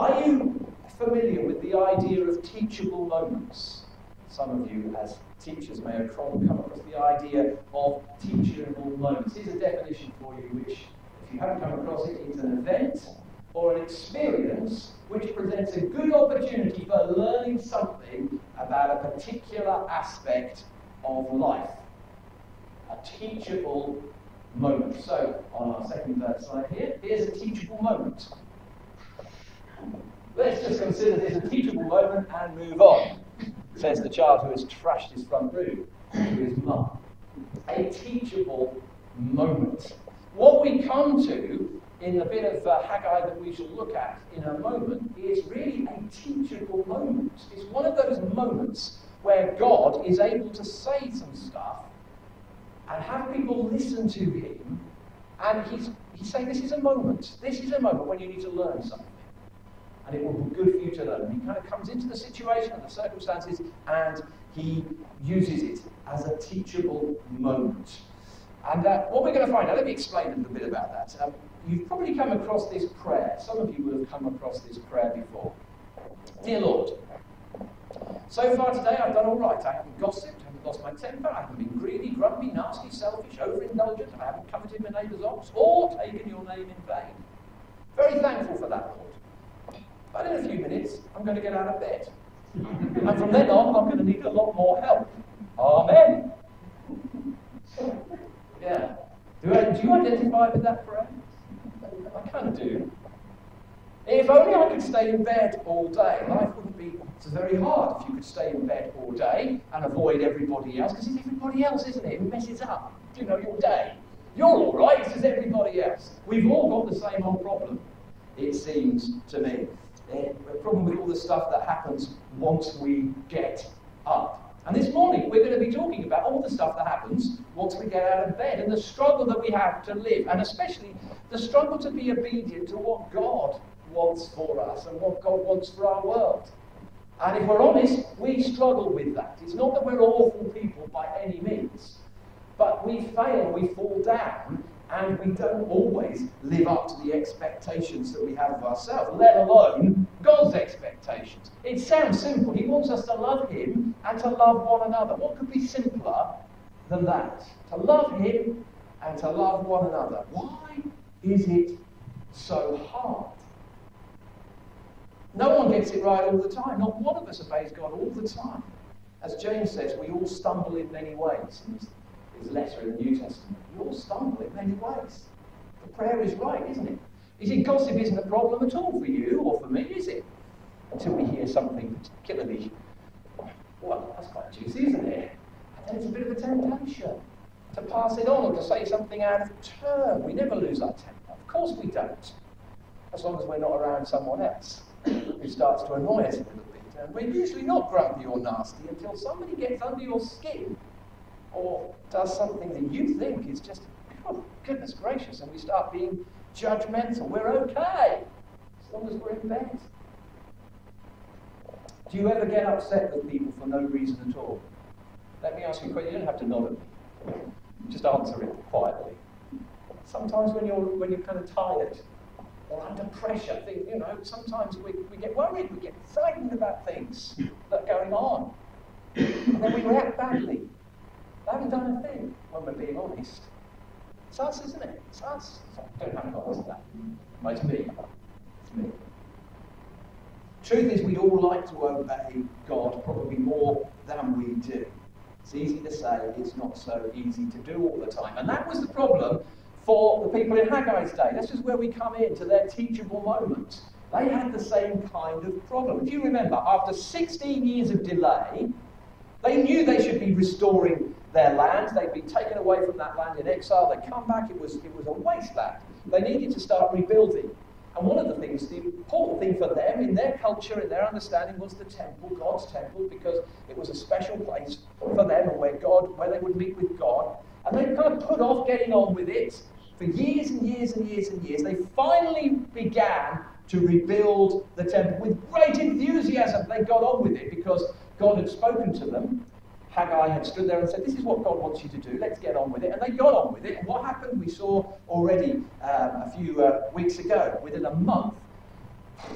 Are you familiar with the idea of teachable moments? Some of you, as teachers, may have come across the idea of teachable moments. Here's a definition for you, which, if you haven't come across it, it's an event or an experience which presents a good opportunity for learning something about a particular aspect of life. A teachable moment. So, on our second slide here, here's a teachable moment. Let's just consider this a teachable moment and move on, says the child who has trashed his front room to his mum. A teachable moment. What we come to in the bit of Haggai that we shall look at in a moment is really a teachable moment. It's one of those moments where God is able to say some stuff and have people listen to him, and he's saying this is a moment. This is a moment when you need to learn something. And it will be good for you to learn. And he kind of comes into the situation and the circumstances, and he uses it as a teachable moment. And what we're going to find out, let me explain a little bit about that. You've probably come across this prayer. Some of you will have come across this prayer before. Dear Lord, so far today I've done all right. I haven't gossiped, I haven't lost my temper, I haven't been greedy, grumpy, nasty, selfish, overindulgent, I haven't coveted my neighbour's ox, or taken your name in vain. Very thankful for that, Lord. But in a few minutes, I'm going to get out of bed. And from then on, I'm going to need a lot more help. Amen. Yeah. Do you identify with that prayer? I kind of do. If only I could stay in bed all day, life wouldn't be so very hard if you could stay in bed all day and avoid everybody else, because it's everybody else, isn't it? It messes up, your day. You're all right, it's just everybody else. We've all got the same old problem, it seems to me. The problem with all the stuff that happens once we get up. And this morning, we're going to be talking about all the stuff that happens once we get out of bed and the struggle that we have to live, and especially the struggle to be obedient to what God wants for us and what God wants for our world. And if we're honest, we struggle with that. It's not that we're awful people by any means, but we fail, we fall down, and we don't always live up to the expectations that we have of ourselves, let alone God's expectations. It sounds simple. He wants us to love him and to love one another. What could be simpler than that? To love him and to love one another. Why is it so hard? No one gets it right all the time. Not one of us obeys God all the time. As James says, we all stumble in many ways. His letter in the New Testament. We all stumble in many ways. The prayer is right, isn't it? You see, gossip isn't a problem at all for you or for me, is it? Until we hear something particularly, well, that's quite juicy, isn't it? And then it's a bit of a temptation to pass it on or to say something out of turn. We never lose our temper. Of course we don't. As long as we're not around someone else who starts to annoy us a little bit. And we're usually not grumpy or nasty until somebody gets under your skin or does something that you think is just, oh, goodness gracious, and we start being judgmental. We're okay, as long as we're in bed. Do you ever get upset with people for no reason at all? Let me ask you a question. You don't have to nod at me. Just answer it quietly. Sometimes when you're kind of tired or under pressure, sometimes we get worried, we get frightened about things that are going on. And then we react badly. I haven't done a thing, when we're being honest. It's us, isn't it? It's us. Don't have to answer that. No, it's me. It's me. Truth is, we'd all like to obey God probably more than we do. It's easy to say, it's not so easy to do all the time. And that was the problem for the people in Haggai's day. This is where we come into their teachable moment. They had the same kind of problem. If you remember, after 16 years of delay, they knew they should be restoring their land. They'd been taken away from that land in exile. They'd come back. It was a wasteland. They needed to start rebuilding. And one of the things, the important thing for them, in their culture, in their understanding, was the temple, God's temple, because it was a special place for them and where they would meet with God. And they kind of put off getting on with it for years and years and years and years. They finally began to rebuild the temple with great enthusiasm. They got on with it because God had spoken to them. Haggai had stood there and said, this is what God wants you to do, let's get on with it. And they got on with it. And what happened, we saw already a few weeks ago. Within a month,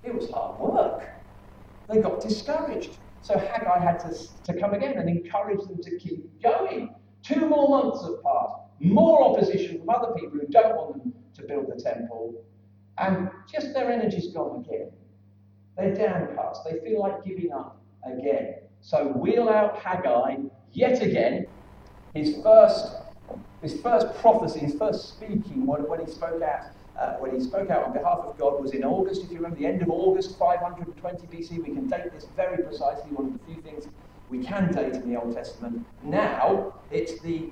It was hard work. They got discouraged. So Haggai had to come again and encourage them to keep going. 2 more months have passed. More opposition from other people who don't want them to build the temple. And just their energy's gone again. They're downcast. They feel like giving up again. So wheel out Haggai yet again. His first prophecy, his first speaking, when he spoke out on behalf of God, was in August. If you remember, the end of August 520 BC. We can date this very precisely. One of the few things we can date in the Old Testament. Now it's the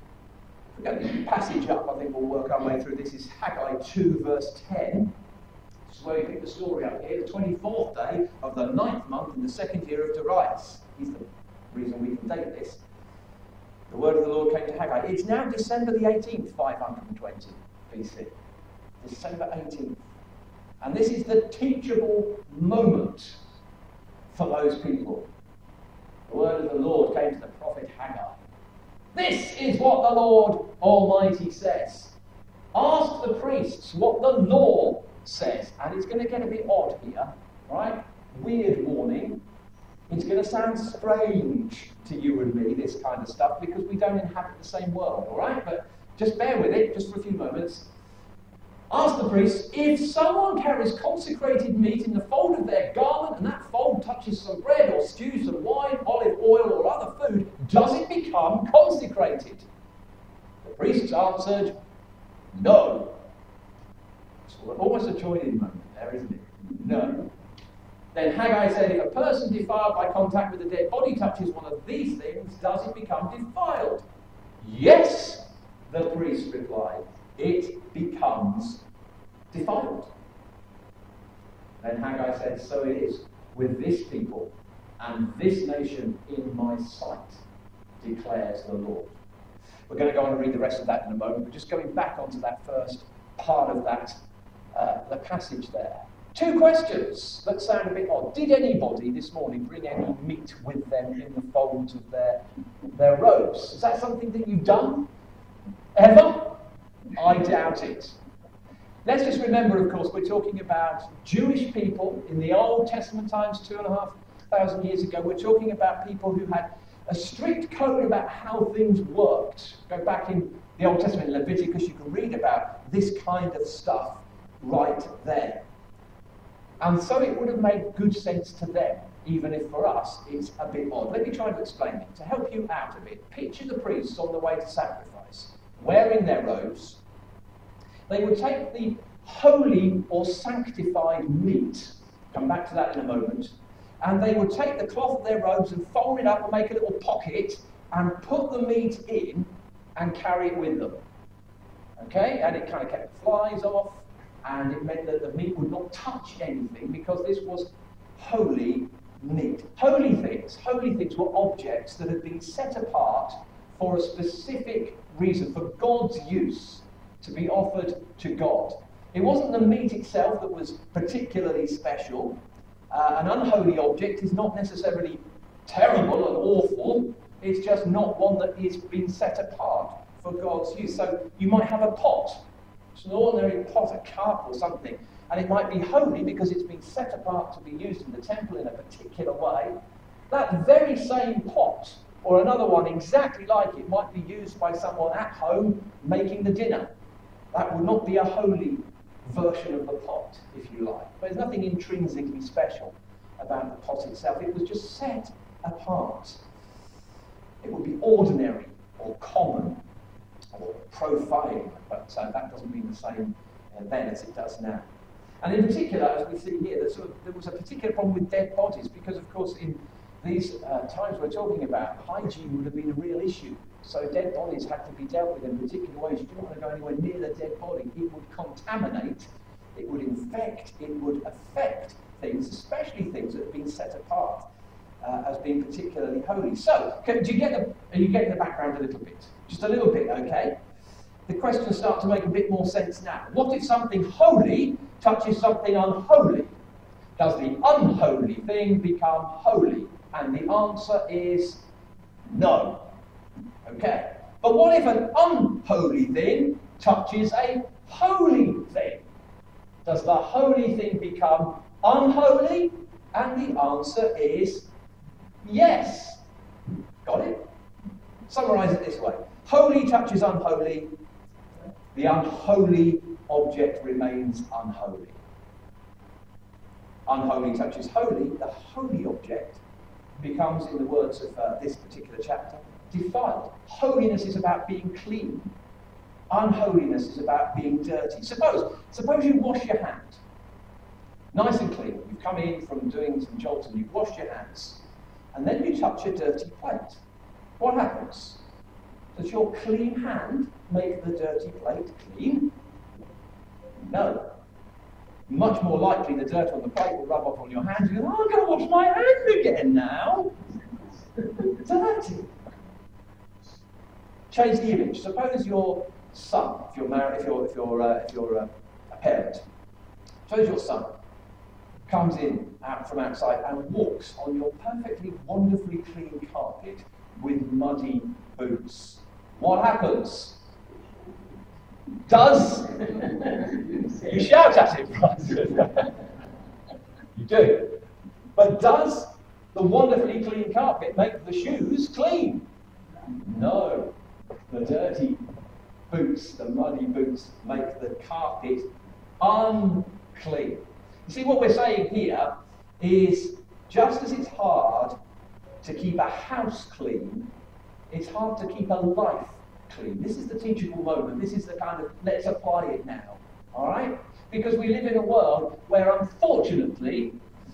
passage up. I think we'll work our way through. This is Haggai 2, verse 10. This is where we pick the story up here. The 24th day of the 9th month in the 2nd year of Darius. He's the reason we can date this. The word of the Lord came to Haggai. It's now December the 18th, 520 BC. December 18th. And this is the teachable moment for those people. The word of the Lord came to the prophet Haggai. This is what the Lord Almighty says. Ask the priests what the law says. And it's going to get a bit odd here, right? Weird warning. It's going to sound strange to you and me, this kind of stuff, because we don't inhabit the same world, all right? But just bear with it, just for a few moments. Ask the priests, if someone carries consecrated meat in the fold of their garment, and that fold touches some bread or stew, some wine, olive oil, or other food, does it become consecrated? The priests answered, no. It's almost a join-in moment there, isn't it? No. Then Haggai said, if a person defiled by contact with a dead body touches one of these things, does it become defiled? Yes, the priest replied. It becomes defiled. Then Haggai said, so it is with this people and this nation in my sight, declares the Lord. We're going to go on and read the rest of that in a moment, but just going back onto that first part of that, the passage there. 2 questions that sound a bit odd. Did anybody this morning bring any meat with them in the folds of their robes? Is that something that you've done? Ever? I doubt it. Let's just remember, of course, we're talking about Jewish people in the Old Testament times, 2,500 years ago. We're talking about people who had a strict code about how things worked. Go back in the Old Testament, Leviticus, you can read about this kind of stuff right there. And so it would have made good sense to them, even if for us it's a bit odd. Let me try to explain it. To help you out a bit, picture the priests on the way to sacrifice, wearing their robes. They would take the holy or sanctified meat, come back to that in a moment, and they would take the cloth of their robes and fold it up and make a little pocket and put the meat in and carry it with them. Okay? And it kind of kept the flies off, and it meant that the meat would not touch anything because this was holy meat. Holy things were objects that had been set apart for a specific reason, for God's use, to be offered to God. It wasn't the meat itself that was particularly special. An unholy object is not necessarily terrible and awful. It's just not one that is being set apart for God's use. So you might have a pot. It's an ordinary pot, a cup or something. And it might be holy because it's been set apart to be used in the temple in a particular way. That very same pot, or another one exactly like it, might be used by someone at home making the dinner. That would not be a holy version of the pot, if you like. But there's nothing intrinsically special about the pot itself. It was just set apart. It would be ordinary or common or profane, but that doesn't mean the same then as it does now. And in particular, as we see here, there was a particular problem with dead bodies because, of course, in these times we're talking about, hygiene would have been a real issue. So dead bodies had to be dealt with in particular ways. You didn't want to go anywhere near the dead body. It would contaminate, it would infect, it would affect things, especially things that have been set apart as being particularly holy. So, are you getting the background a little bit? Just a little bit, okay? The questions start to make a bit more sense now. What if something holy touches something unholy? Does the unholy thing become holy? And the answer is no. Okay. But what if an unholy thing touches a holy thing? Does the holy thing become unholy? And the answer is yes. Got it? Summarise it this way. Holy touches unholy. The unholy object remains unholy. Unholy touches holy. The holy object becomes, in the words of this particular chapter, defiled. Holiness is about being clean. Unholiness is about being dirty. Suppose you wash your hand. Nice and clean. You've come in from doing some jobs and you've washed your hands. And then you touch a dirty plate. What happens? Does your clean hand make the dirty plate clean? No. Much more likely the dirt on the plate will rub off on your hands. You go, oh, I've got to wash my hand again now. Dirty. Change the image. Suppose your son, if you're married, if you're a parent, suppose your son comes in from outside and walks on your perfectly, wonderfully clean carpet with muddy boots. What happens? Does you shout at him, right? You do. But does the wonderfully clean carpet make the shoes clean? No. The dirty boots, the muddy boots, make the carpet unclean. You see, what we're saying here is just as it's hard to keep a house clean, it's hard to keep a life clean. This is the teachable moment. This is the kind of, let's apply it now. All right? Because we live in a world where, unfortunately,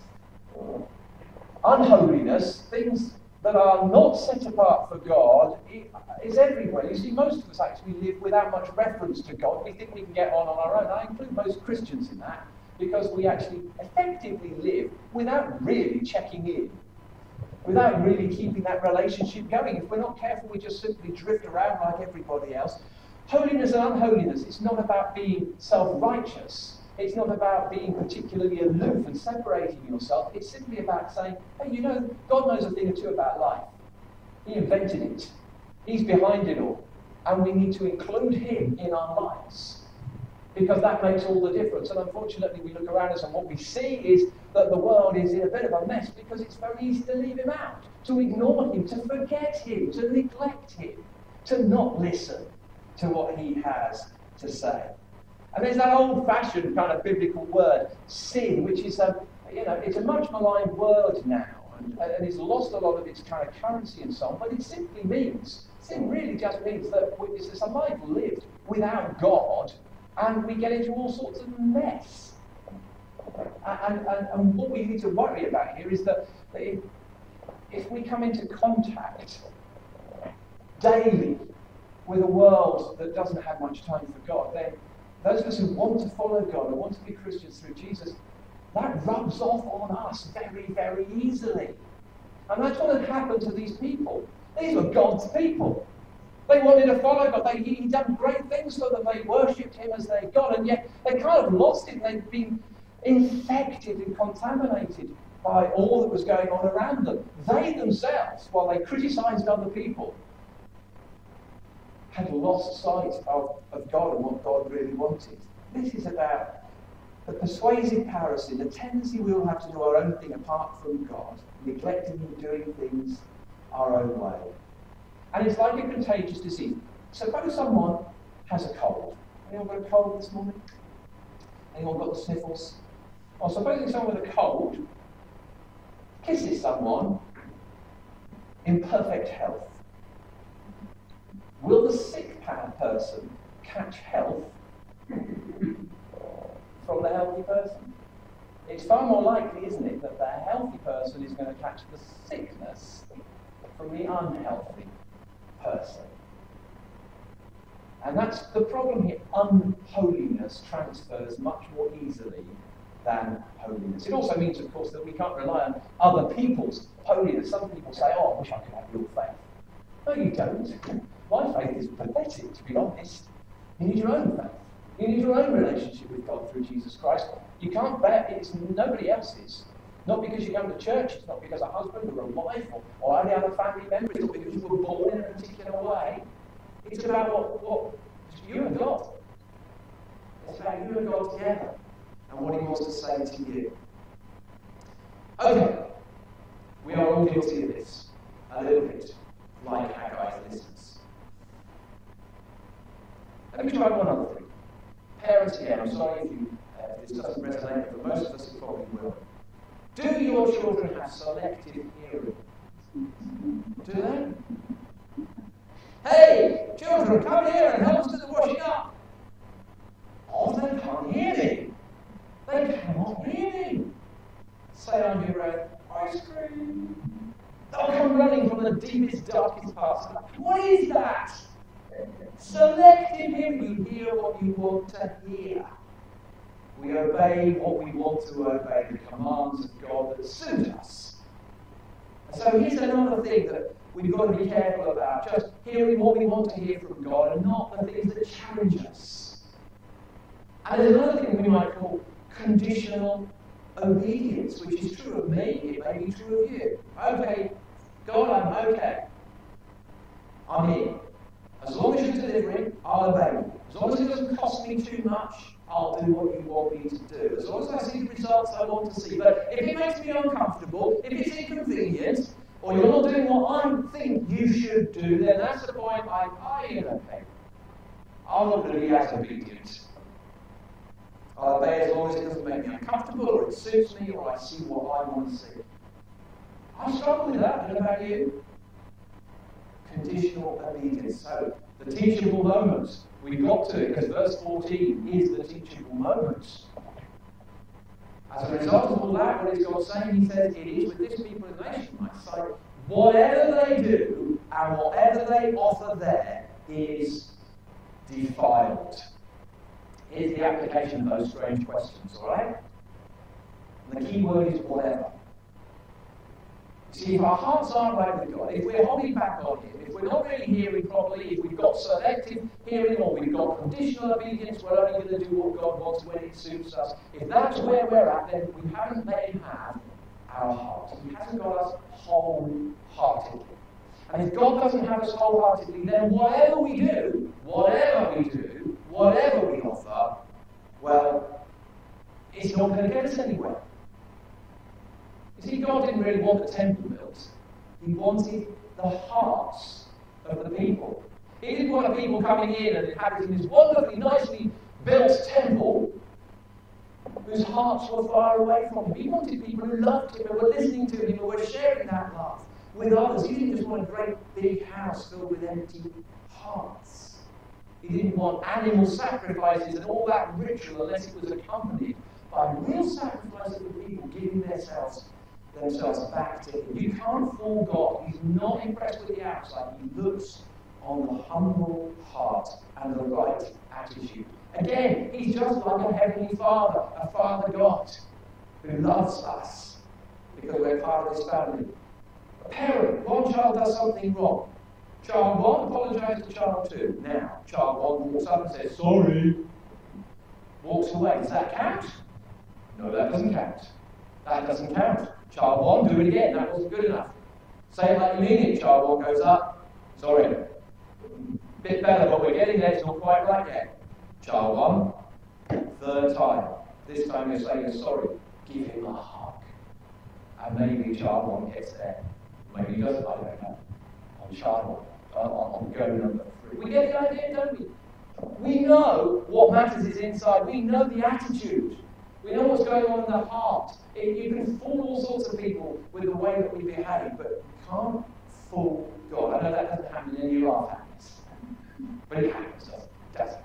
unholiness, things that are not set apart for God, is everywhere. You see, most of us actually live without much reference to God. We think we can get on our own. I include most Christians in that, because we actually effectively live without really checking in, without really keeping that relationship going. If we're not careful, we just simply drift around like everybody else. Holiness and unholiness, it's not about being self-righteous. It's not about being particularly aloof and separating yourself. It's simply about saying, hey, you know, God knows a thing or two about life. He invented it. He's behind it all. And we need to include him in our lives, because that makes all the difference. And unfortunately, we look around us and what we see is that the world is in a bit of a mess because it's very easy to leave him out, to ignore him, to forget him, to neglect him, to not listen to what he has to say. And there's that old-fashioned kind of biblical word, sin, which is it's a much maligned word now, and it's lost a lot of its kind of currency and so on, but it simply means, sin really just means that it's a life lived without God, and we get into all sorts of mess. And what we need to worry about here is that if we come into contact daily with a world that doesn't have much time for God, then those of us who want to follow God and want to be Christians through Jesus, that rubs off on us very, very easily. And that's what had happened to these people. These were God's people. They wanted to follow God. He'd done great things for them. They worshipped him as their God, and yet they kind of lost it. They'd been infected and contaminated by all that was going on around them. They themselves, while they criticised other people, had lost sight of God and what God really wanted. This is about the persuasive power of sin, the tendency we all have to do our own thing apart from God, neglecting and doing things our own way. And it's like a contagious disease. Suppose someone has a cold. Anyone got a cold this morning? Anyone got the sniffles? Or supposing someone with a cold kisses someone in perfect health. Will the sick person catch health from the healthy person? It's far more likely, isn't it, that the healthy person is going to catch the sickness from the unhealthy person. And that's the problem here. Unholiness transfers much more easily than holiness. It also means, of course, that we can't rely on other people's holiness. Some people say, oh, I wish I could have your faith. No, you don't. My faith is pathetic, to be honest. You need your own faith. You need your own relationship with God through Jesus Christ. You can't bear it. It's nobody else's. Not because you come to church. It's not because a husband or a wife or any other family member. It's not because you were born in a particular way. It's about what you and God. It's about you and God together and what he wants to say to you. guilty of this a little bit, like Haggai's listeners. Let me try one other thing. Parents again, I'm sorry if this doesn't resonate, but most of us it probably will. Do your children have selective hearing? Do they? Hey, children, come here and help us do the washing up. Oh, they can't hear me. They cannot hear me. Say under your breath, ice cream. They'll come running from the deepest, darkest parts. What is that? Selective hearing. You hear what you want to hear. We obey what we want to obey, the commands of God that suit us. So here's another thing that we've got to be careful about, just hearing what we want to hear from God and not the things that challenge us. And there's another thing we might call conditional obedience, which is true of me, it may be true of you. Okay, God, I'm okay. I'm in. As long as you're delivering, I'll obey you. As long as it doesn't cost me too much, I'll do what you want me to do. As long as I see the results I want to see. But if it makes me uncomfortable, if it's inconvenient, or you're not doing what I think you should do, then that's the point I ain't okay. I'm not going to be as obedient. I'll obey as long as it doesn't make me uncomfortable, or it suits me, or I see what I want to see. I struggle with that. What about you? Conditional obedience. So, the teachable moment. We've got to, because verse 14 is the teachable moment. As a result of all that, what is God saying? He says, it is with this people and nation, might say, whatever they do and whatever they offer there is defiled. Here's the application of those strange questions, alright? The key word is whatever. See, if our hearts aren't right with God, if we're holding back on Him, if we're not really hearing properly, if we've got selective hearing or we've got conditional obedience, we're only going to do what God wants when it suits us. If that's where we're at, then we haven't let Him have our heart. He hasn't got us wholeheartedly. And if God doesn't have us wholeheartedly, then whatever we do, whatever we offer, well, it's not going to get us anywhere. You see, God didn't really want the temple built. He wanted the hearts of the people. He didn't want the people coming in and inhabiting this wonderfully, nicely built temple whose hearts were far away from Him. He wanted people who loved Him and were listening to Him and were sharing that love with others. He didn't just want a great big house filled with empty hearts. He didn't want animal sacrifices and all that ritual unless it was accompanied by real sacrifice of the people giving themselves back to Him. You can't fool God. He's not impressed with the outside. He looks on the humble heart and the right attitude. Again, He's just like a heavenly Father, a Father God, who loves us because we're part of His family. A parent, one child does something wrong. Child 1 apologizes to child 2. Now, child 1 walks up and says, sorry. Walks away. Does that count? No, that doesn't count. That doesn't count. Child 1, do it again. That wasn't good enough. Say it like you mean it. Child 1 goes up. Sorry. Bit better, but we're getting there. It's not quite right yet. Child 1, third time. This time you're saying sorry. Give him a hug. And maybe child 1 gets there. Maybe he doesn't. I don't know. On child 1. On go number 3. We get the idea, don't we? We know what matters is inside. We know the attitude. We know what's going on in the heart. You can fool all sorts of people with the way that we behave, but you can't fool God. I know that doesn't happen in any of our families, but it happens, doesn't it?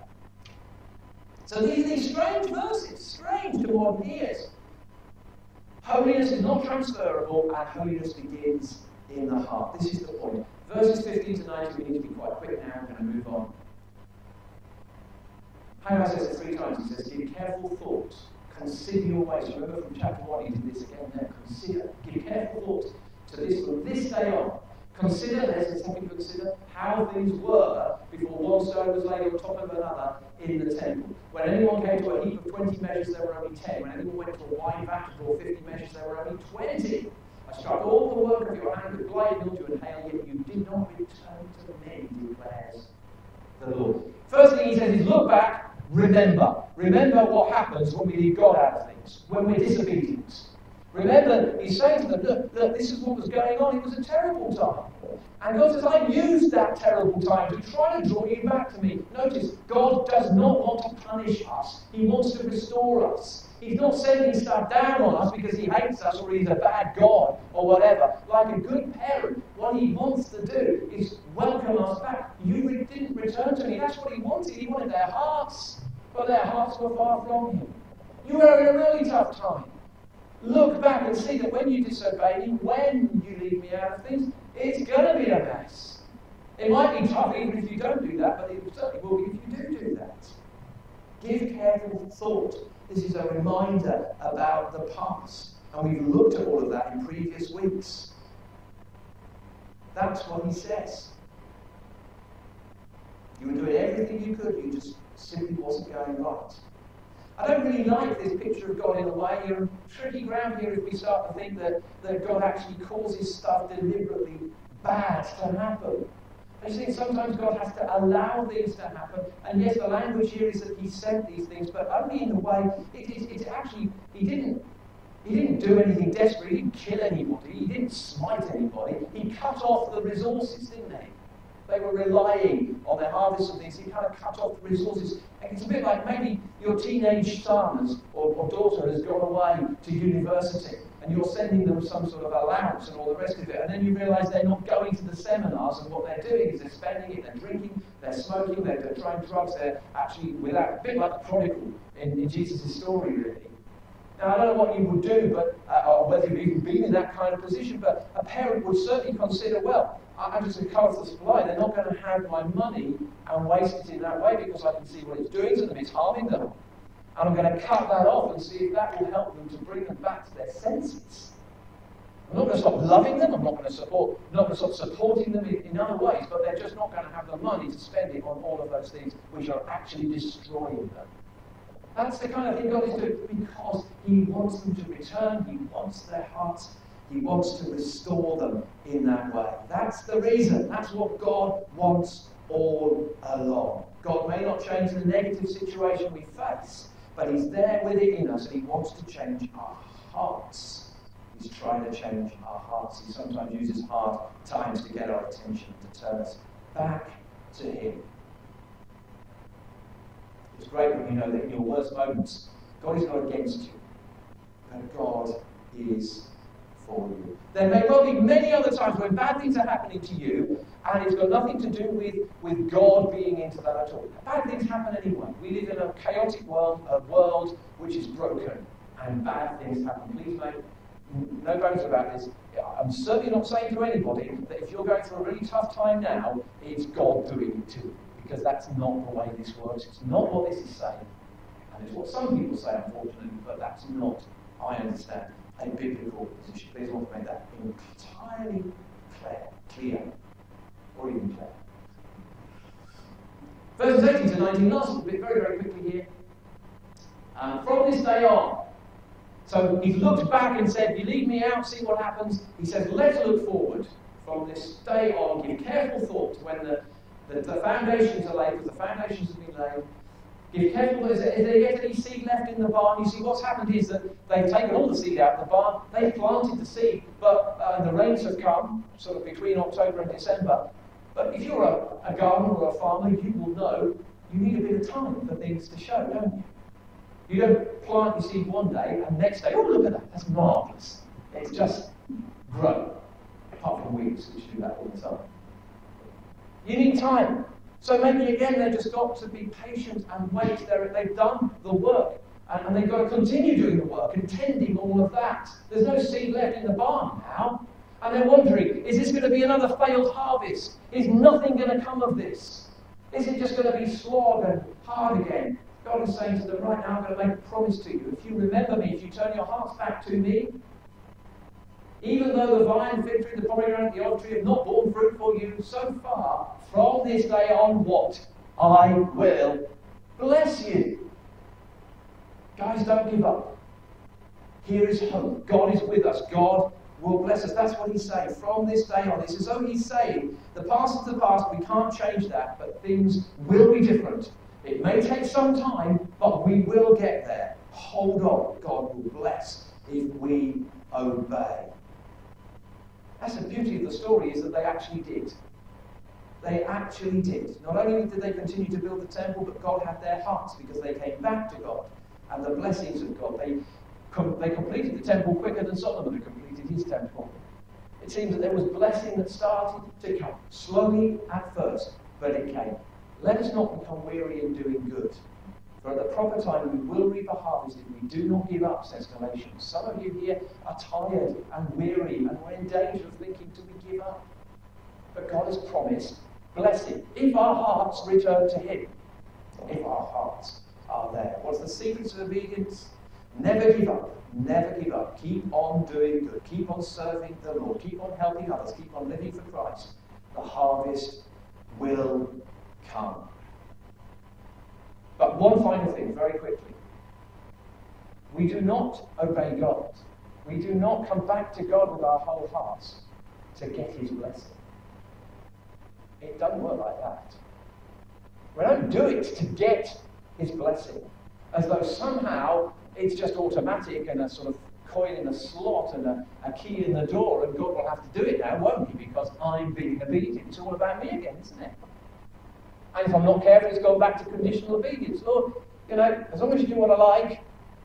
So these strange verses, strange to modern ears. Holiness is not transferable, and holiness begins in the heart. This is the point. Verses 15 to 19, we need to be quite quick now. We're going to move on. Haggai says it 3 times. He says, give careful thought. Consider your ways. Remember from chapter 1, he did this again there. Consider. Give careful thought to this from this day on. Consider, there's a second consider, how things were before one stone was laid on top of another in the temple. When anyone came to a heap of 20 measures, there were only 10. When anyone went to a wine vat to draw 50 measures, there were only 20. I struck all the work of your hand with blight, mildew, and hail, yet you did not return to me, declares the Lord. First thing he says is look back, remember. Remember what happens when we leave God out of things, when we're disobedient. Remember, he's saying to them, look, this is what was going on. It was a terrible time. And God says, I used that terrible time to try to draw you back to me. Notice, God does not want to punish us. He wants to restore us. He's not sending stuff down on us because he hates us or he's a bad God or whatever. Like a good parent, what he wants to do is welcome us back. You didn't return to me. That's what he wanted. He wanted their hearts, but their hearts were far from him. You were in a really tough time. Look back and see that when you disobey me, when you leave me out of things, it's going to be a mess. It might be tough even if you don't do that, but it certainly will be if you do that. Give careful thought. This is a reminder about the past. And we've looked at all of that in previous weeks. That's what he says. You were doing everything you could, you just simply wasn't going right. I don't really like this picture of God in a way. You're in tricky ground here if we start to think that God actually causes stuff deliberately bad to happen. I just think sometimes God has to allow things to happen. And yes, the language here is that he sent these things, but only in the way, it's actually, he didn't do anything desperate. He didn't kill anybody. He didn't smite anybody. He cut off the resources, didn't he? They were relying on their harvest and things. He kind of cut off the resources. And it's a bit like maybe your teenage son or daughter has gone away to university and you're sending them some sort of allowance and all the rest of it. And then you realise they're not going to the seminars and what they're doing is they're spending it, they're drinking, they're smoking, they're trying drugs. They're actually without, a bit like the prodigal in Jesus' story, really. Now, I don't know what you would do, but or whether you've even been in that kind of position, but a parent would certainly consider, well, I'm just a card for supply. They're not going to have my money and waste it in that way because I can see what it's doing to them. It's harming them. And I'm going to cut that off and see if that will help them to bring them back to their senses. I'm not going to stop loving them. I'm not going to stop supporting them in other ways, but they're just not going to have the money to spend it on all of those things which are actually destroying them. That's the kind of thing God is doing because he wants them to return. He wants their hearts. He wants to restore them in that way. That's the reason. That's what God wants all along. God may not change the negative situation we face, but he's there with it in us and he wants to change our hearts. He's trying to change our hearts. He sometimes uses hard times to get our attention, to turn us back to him. It's great when you know that in your worst moments, God is not against you, but God is for you. There may well be many other times when bad things are happening to you, and it's got nothing to do with God being into that at all. Bad things happen anyway. We live in a chaotic world, a world which is broken, and bad things happen. Please make no bones about this. I'm certainly not saying to anybody that if you're going through a really tough time now, it's God doing it to you. Because that's not the way this works. It's not what this is saying. And it's what some people say, unfortunately, but that's not, I understand, a biblical position. Please want to make that entirely clear, or even clear. Verses 18 to 19, last bit, very, very quickly here. From this day on, so he's looked back and said, you leave me out, see what happens. He says, let's look forward. From this day on, give careful thought to when the foundations are laid, because the foundations have been laid. Give careful, is there yet any seed left in the barn? You see, what's happened is that they've taken all the seed out of the barn, they've planted the seed, but the rains have come, sort of between October and December. But if you're a gardener or a farmer, you will know you need a bit of time for things to show, don't you? You don't plant your seed one day, and the next day, oh, look at that, that's marvellous. It's just grown, apart from weeds, which do that all the time. You need time. So maybe again they've just got to be patient and wait. They've done the work and they've got to continue doing the work and tending all of that. There's no seed left in the barn now. And they're wondering, is this going to be another failed harvest? Is nothing going to come of this? Is it just going to be slog and hard again? God is saying to them, right now I'm going to make a promise to you. If you remember me, if you turn your hearts back to me, even though the vine, fig tree, the pomegranate, the olive tree have not borne fruit for you so far, from this day on, what? I will bless you. Guys, don't give up. Here is hope. God is with us. God will bless us. That's what he's saying. From this day on. It's as though he's saying, the past is the past. We can't change that, but things will be different. It may take some time, but we will get there. Hold on. God will bless if we obey. That's the beauty of the story, is that they actually did. They actually did. Not only did they continue to build the temple, but God had their hearts because they came back to God and the blessings of God. They completed the temple quicker than Solomon had completed his temple. It seems that there was blessing that started to come, slowly at first, but it came. Let us not become weary in doing good. For at the proper time we will reap a harvest if we do not give up, says Galatians. Some of you here are tired and weary, and we're in danger of thinking, do we give up? But God has promised blessing if our hearts return to Him. If our hearts are there. What's the secret of obedience? Never give up. Never give up. Keep on doing good. Keep on serving the Lord. Keep on helping others. Keep on living for Christ. The harvest will come. But one final thing, very quickly. We do not obey God. We do not come back to God with our whole hearts to get His blessing. It doesn't work like that. We don't do it to get His blessing, as though somehow it's just automatic and a sort of coin in a slot and a key in the door, and God will have to do it now, won't He? Because I'm being obedient. It's all about me again, isn't it? And if I'm not careful, it's going back to conditional obedience. Lord, as long as you do what I like.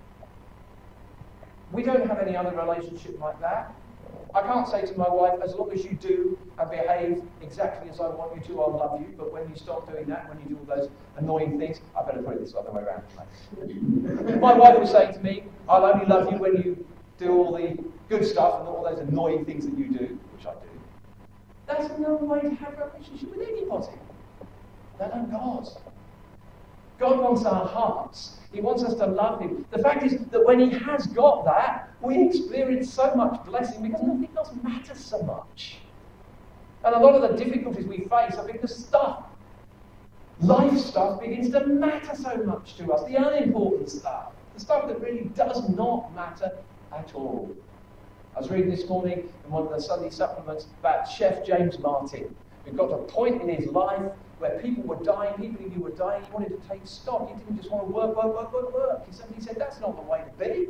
We don't have any other relationship like that. I can't say to my wife, as long as you do and behave exactly as I want you to, I'll love you. But when you stop doing that, when you do all those annoying things, I better put it this other way around. My wife was saying to me, I'll only love you when you do all the good stuff and all those annoying things that you do, which I do. That's no way to have a relationship with anybody. Let alone God. God wants our hearts. He wants us to love Him. The fact is that when He has got that, we experience so much blessing because nothing else matters so much. And a lot of the difficulties we face are because life stuff begins to matter so much to us. The unimportant stuff. The stuff that really does not matter at all. I was reading this morning in one of the Sunday supplements about Chef James Martin, who got to a point in his life where people were dying, people he knew were dying. He wanted to take stock. He didn't just want to work. He said, that's not the way to be.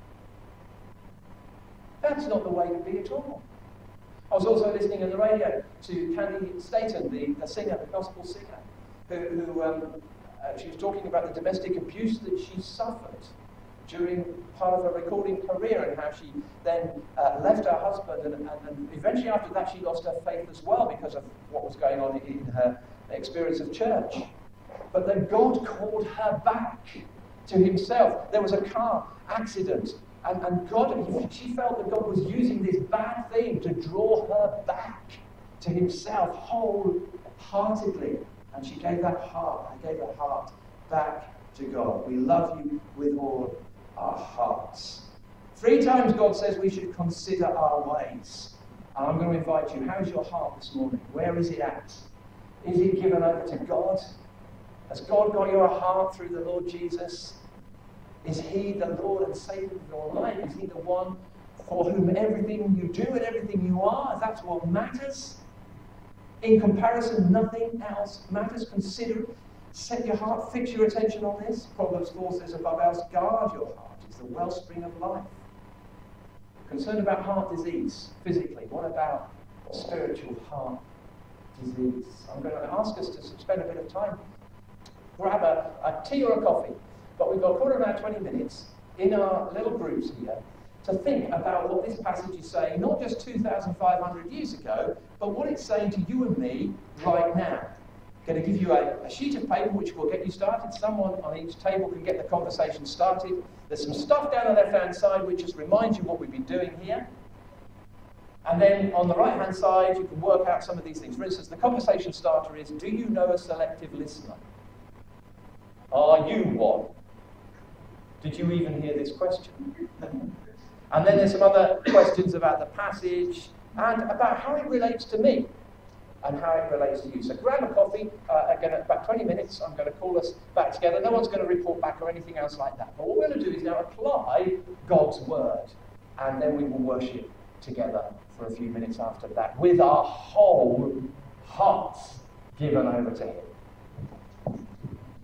That's not the way to be at all. I was also listening on the radio to Candy Staton, the singer, the gospel singer, who she was talking about the domestic abuse that she suffered during part of her recording career, and how she then left her husband, and eventually after that she lost her faith as well because of what was going on in her experience of church. But then God called her back to Himself. There was a car accident, and she felt that God was using this bad thing to draw her back to Himself wholeheartedly. And she gave her heart back to God. We love you with all our hearts. 3 times God says we should consider our ways. And I'm going to invite you, how's your heart this morning? Where is it at? Is it given over to God? Has God got your heart through the Lord Jesus? Is He the Lord and Saviour of your life? Is He the one for whom everything you do and everything you are, that's what matters? In comparison, nothing else matters. Consider it. Set your heart, fix your attention on this. Proverbs 4 says, above else, guard your heart. It's the wellspring of life. Concerned about heart disease physically. What about spiritual heart disease? I'm going to ask us to spend a bit of time. Grab a tea or a coffee. But we've got a quarter of an hour, 20 minutes in our little groups here to think about what this passage is saying, not just 2,500 years ago, but what it's saying to you and me right now. I'm going to give you a sheet of paper which will get you started. Someone on each table can get the conversation started. There's some stuff down on the left-hand side which just reminds you what we've been doing here. And then on the right-hand side, you can work out some of these things. For instance, the conversation starter is, do you know a selective listener? Are you one? Did you even hear this question? And then there's some other questions about the passage and about how it relates to me and how it relates to you. So grab a coffee. Again, at about 20 minutes, I'm going to call us back together. No one's going to report back or anything else like that. But what we're going to do is now apply God's word. And then we will worship together for a few minutes after that with our whole hearts given over to Him.